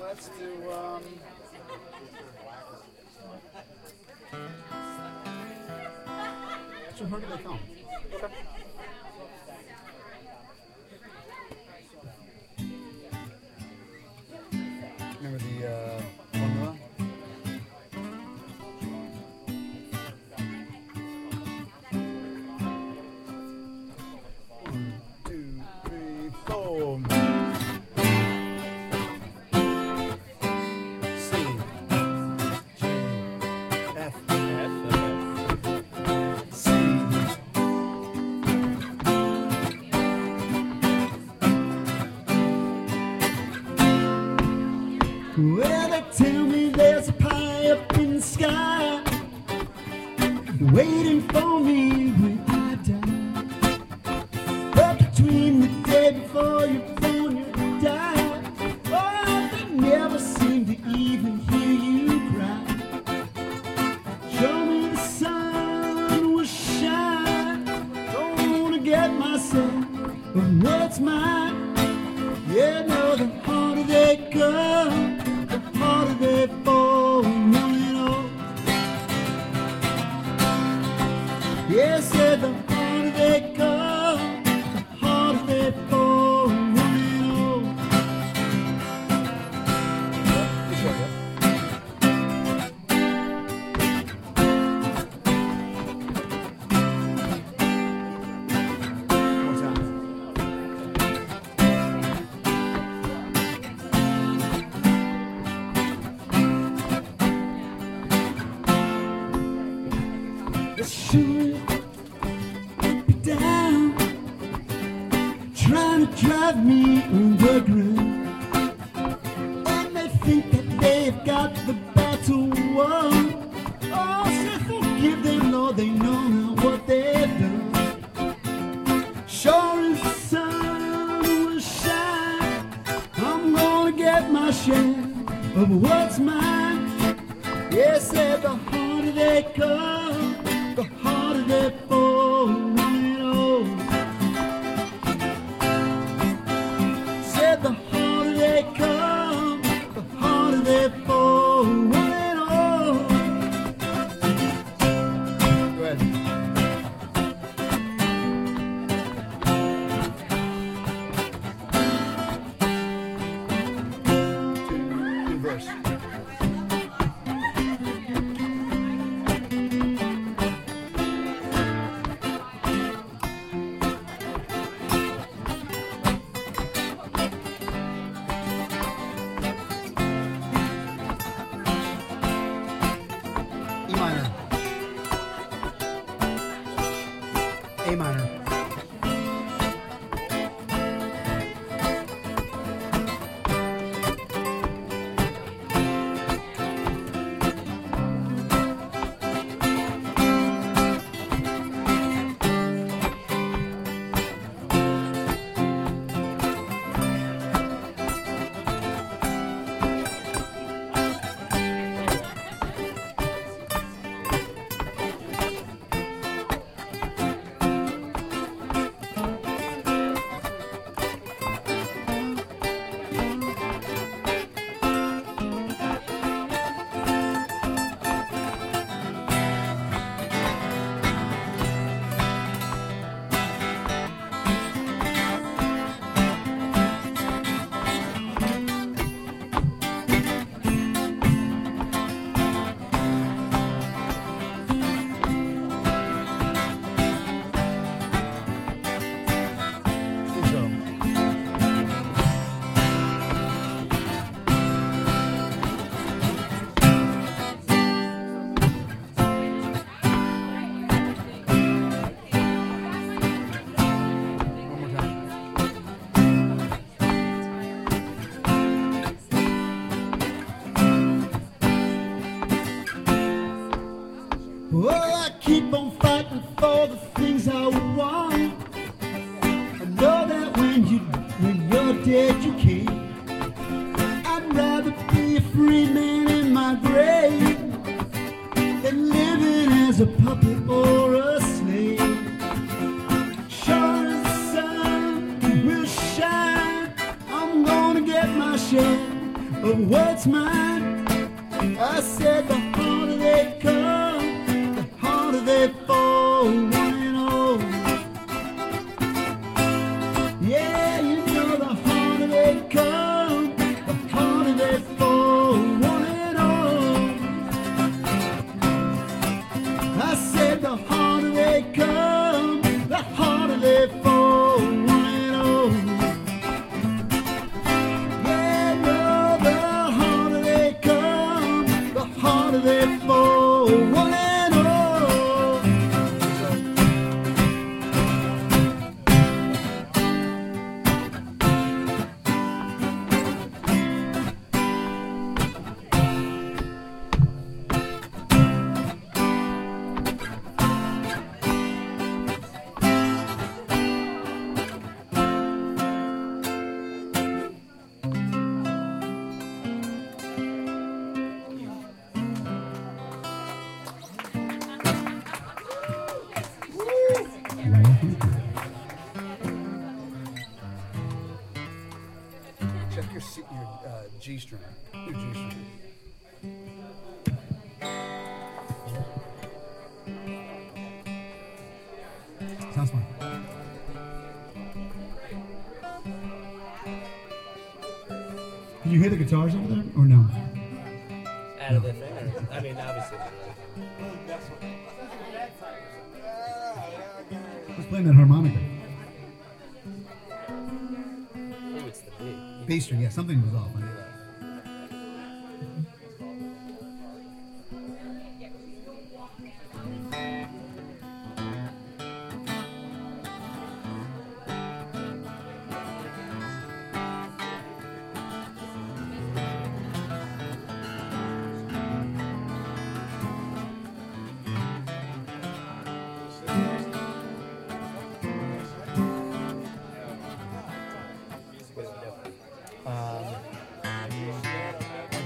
let's do. So where do they come? Okay. Remember the formula? One, two, three, four. Well, they tell me there's a pie up in the sky waiting for me when I die. But between the day before you're born, you die. Oh, they never seem to even hear you cry. Show me the sun will shine. Don't wanna get myself of what's mine. Yeah, no, the harder they come, harder they fall, you know. Yes, said the harder they come, the harder they fall, you know. Shoot me down, trying to drive me underground, and they think that they've got the battle won. Oh, say forgive them, Lord, they know not what they've done. Sure as the sun will shine, I'm gonna get my share of what's mine. Yes, said the harder they come, the harder they fall, you know. Said the harder they come, the harder they fall, you know. Go ahead. Two verse. A minor. Oh, I keep on fighting for the things I want. I know that when you're dead you can't. I'd rather be a free man in my grave than living as a puppet or a slave. Sure as the sun will shine, I'm gonna get my share of what's mine. I said the harder they come, the harder they fall, one and all. Yeah, you know the harder they come, the harder they fall, one and all. I said the harder they come, the harder they fall, one and all. Yeah, no, the harder they come, the harder they fall, one and all. Check your G string. Your G string. Sounds fun. Can you hear the guitars over there, or no? Out of the thing? Or, I mean, obviously. Who's playing that harmonica? Oh, it's the B. B string, yeah, something was off. I knew that.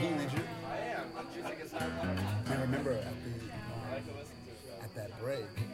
I remember at that break,